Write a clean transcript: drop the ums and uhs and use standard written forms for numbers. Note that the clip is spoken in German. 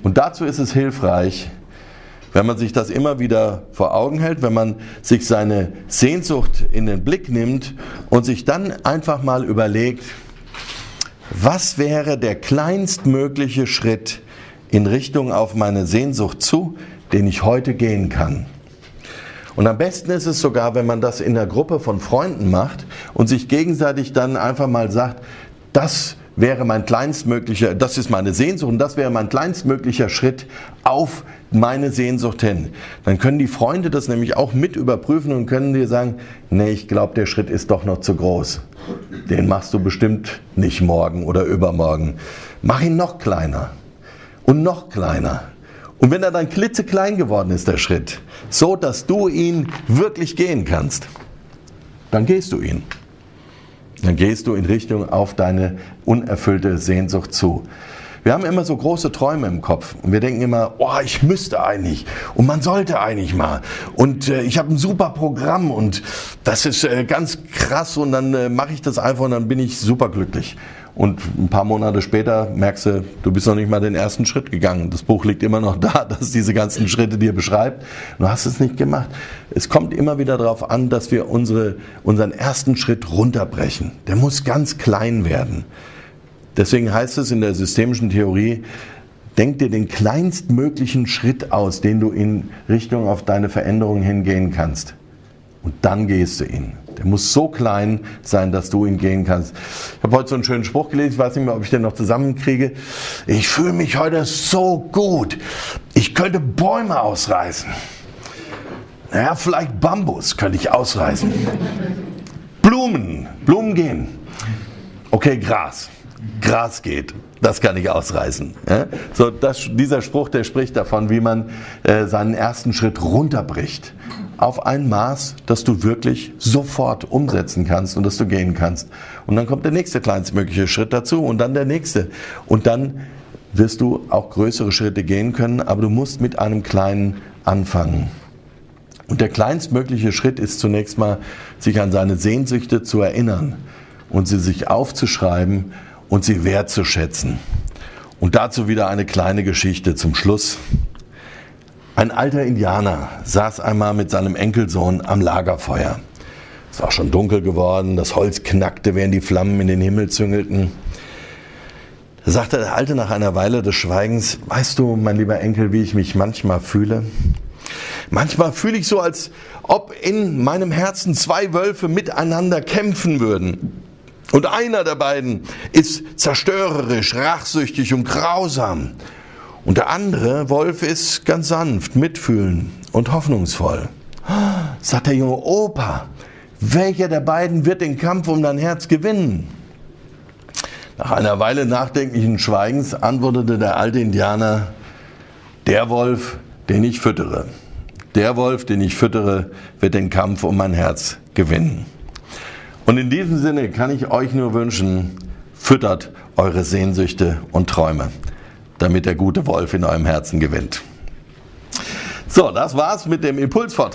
Und dazu ist es hilfreich, wenn man sich das immer wieder vor Augen hält, wenn man sich seine Sehnsucht in den Blick nimmt und sich dann einfach mal überlegt, was wäre der kleinstmögliche Schritt in Richtung auf meine Sehnsucht zu, den ich heute gehen kann. Und am besten ist es sogar, wenn man das in der Gruppe von Freunden macht und sich gegenseitig dann einfach mal sagt, das wäre mein kleinstmöglicher, das ist meine Sehnsucht und das wäre mein kleinstmöglicher Schritt auf meine Sehnsucht hin. Dann können die Freunde das nämlich auch mit überprüfen und können dir sagen, nee, ich glaube, der Schritt ist doch noch zu groß. Den machst du bestimmt nicht morgen oder übermorgen. Mach ihn noch kleiner und noch kleiner. Und wenn er dann klitzeklein geworden ist, der Schritt, so dass du ihn wirklich gehen kannst, dann gehst du ihn. Dann gehst du in Richtung auf deine unerfüllte Sehnsucht zu. Wir haben immer so große Träume im Kopf und wir denken immer, oh, ich müsste eigentlich und man sollte eigentlich mal und ich habe ein super Programm und das ist ganz krass und dann mache ich das einfach und dann bin ich super glücklich. Und ein paar Monate später merkst du, du bist noch nicht mal den ersten Schritt gegangen. Das Buch liegt immer noch da, das diese ganzen Schritte dir beschreibt. Du hast es nicht gemacht. Es kommt immer wieder darauf an, dass wir unseren ersten Schritt runterbrechen. Der muss ganz klein werden. Deswegen heißt es in der systemischen Theorie, denk dir den kleinstmöglichen Schritt aus, den du in Richtung auf deine Veränderung hingehen kannst. Und dann gehst du ihn. Der muss so klein sein, dass du ihn gehen kannst. Ich habe heute so einen schönen Spruch gelesen, ich weiß nicht mehr, ob ich den noch zusammenkriege. Ich fühle mich heute so gut. Ich könnte Bäume ausreißen. Naja, vielleicht Bambus könnte ich ausreißen. Blumen gehen. Okay, Gras geht. Das kann ich ausreißen. Ja? So, dieser Spruch, der spricht davon, wie man seinen ersten Schritt runterbricht. Auf ein Maß, das du wirklich sofort umsetzen kannst und das du gehen kannst. Und dann kommt der nächste kleinstmögliche Schritt dazu und dann der nächste. Und dann wirst du auch größere Schritte gehen können, aber du musst mit einem kleinen anfangen. Und der kleinstmögliche Schritt ist zunächst mal, sich an seine Sehnsüchte zu erinnern und sie sich aufzuschreiben und sie wertzuschätzen. Und dazu wieder eine kleine Geschichte zum Schluss. Ein alter Indianer saß einmal mit seinem Enkelsohn am Lagerfeuer. Es war schon dunkel geworden, das Holz knackte, während die Flammen in den Himmel züngelten. Da sagte der Alte nach einer Weile des Schweigens, weißt du, mein lieber Enkel, wie ich mich manchmal fühle? Manchmal fühle ich so, als ob in meinem Herzen zwei Wölfe miteinander kämpfen würden. Und einer der beiden ist zerstörerisch, rachsüchtig und grausam. Und der andere Wolf ist ganz sanft, mitfühlend und hoffnungsvoll. Sagt der junge Opa, welcher der beiden wird den Kampf um dein Herz gewinnen? Nach einer Weile nachdenklichen Schweigens antwortete der alte Indianer, der Wolf, den ich füttere. Der Wolf, den ich füttere, wird den Kampf um mein Herz gewinnen. Und in diesem Sinne kann ich euch nur wünschen, füttert eure Sehnsüchte und Träume, damit der gute Wolf in eurem Herzen gewinnt. So, das war's mit dem Impulsvortrag.